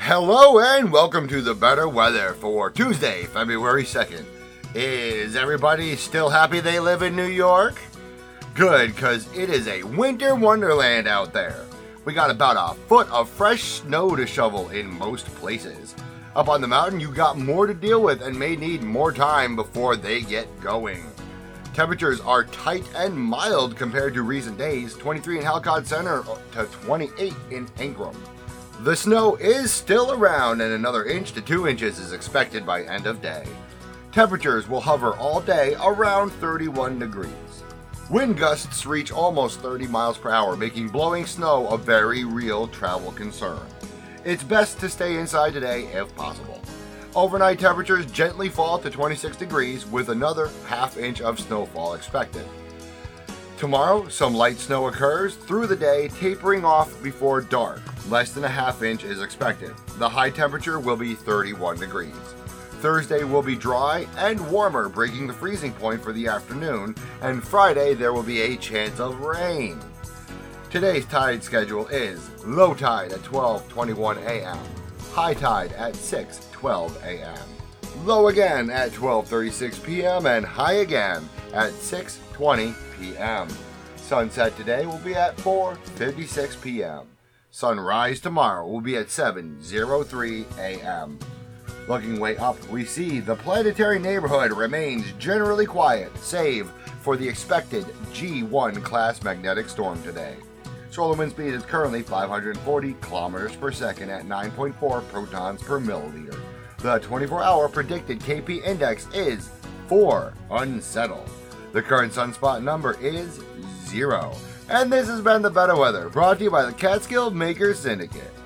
Hello and welcome to the better weather for Tuesday, February 2nd. Is everybody still happy they live in New York? Good, because it is a winter wonderland out there. We got about a foot of fresh snow to shovel in most places. Up on the mountain, you got more to deal with and may need more time before they get going. Temperatures are tight and mild compared to recent days, 23 in Halcott Center to 28 in Ingram. The snow is still around and another inch to 2 inches is expected by end of day. Temperatures will hover all day around 31 degrees. Wind gusts reach almost 30 miles per hour, making blowing snow a very real travel concern. It's best to stay inside today if possible. Overnight temperatures gently fall to 26 degrees with another half inch of snowfall expected. Tomorrow, some light snow occurs through the day, tapering off before dark. Less than a half inch is expected. The high temperature will be 31 degrees. Thursday will be dry and warmer, breaking the freezing point for the afternoon, and Friday there will be a chance of rain. Today's tide schedule is low tide at 12:21 a.m., high tide at 6:12 a.m., low again at 12:36 p.m., and high again at 6:20 p.m. Sunset today will be at 4:56 p.m. Sunrise tomorrow will be at 7:03 a.m. Looking way up, we see the planetary neighborhood remains generally quiet, save for the expected G1 class magnetic storm today. Solar wind speed is currently 540 kilometers per second at 9.4 protons per milliliter. The 24-hour predicted KP index is 4, unsettled. The current sunspot number is 0. And this has been the Better Weather, brought to you by the Catskill Makers Syndicate.